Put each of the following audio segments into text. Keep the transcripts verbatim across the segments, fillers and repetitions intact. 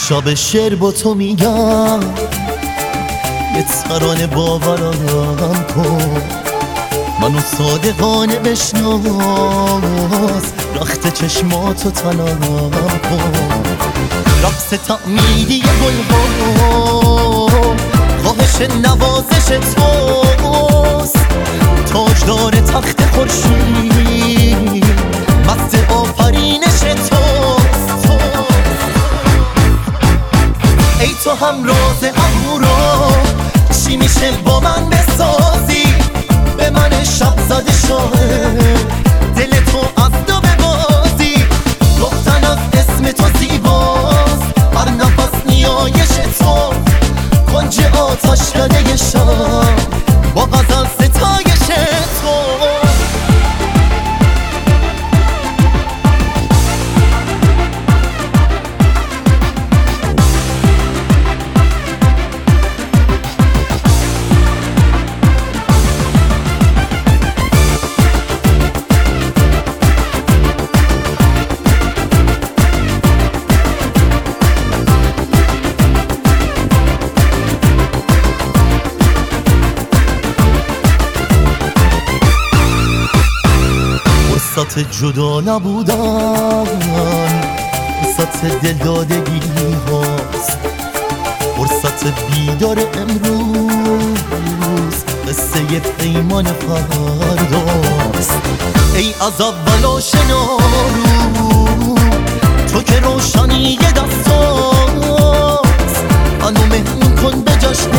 شب شعر با تو میگم، یه ترانه باورم کن، منو صادقانه بشناس، رخت چشماتو تنم کن. رقص تعمیدی گلها خواهش نوازش توست، تاجدار تخت خورشید مست آفرینش توست. ای تو هم راز اهورا، چی میشه با من بسازی؟ به من شب زده شاهد دل تو از دو ببازی. گفتن از اسم تو زیباست، هر نفس نیایش تو، کنج آتش کده شب با غزل ستایش تو. فرصت جدا نبودن، فرصت دلدادگی هاست، فرصت بیدار امروز قصه پیمان فرداست. ای از اول آشنا رو، تو که روشنی دستاست، منو مهمون کن به جشن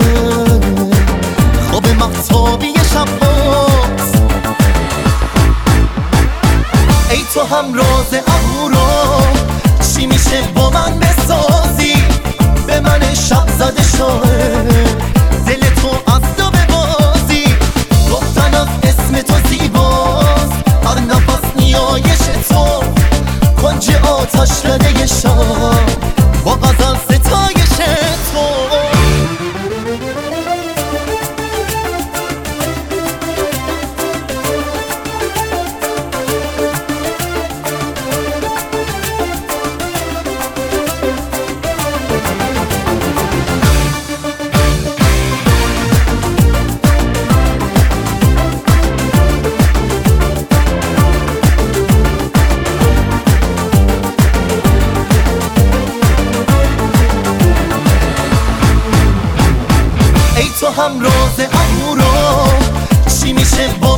خواب مهتابی شباست. ای تو هم راز اهورا، چی میشه با من بسازی؟ به من شب زده شاهد دل تو از دو ببازی. گفتن از اسم تو زیباست، هر نفس نیایش تو، کنج آتش کده شب با غزل ستایش تو. ای تو هم راز اهورا، چی میشه با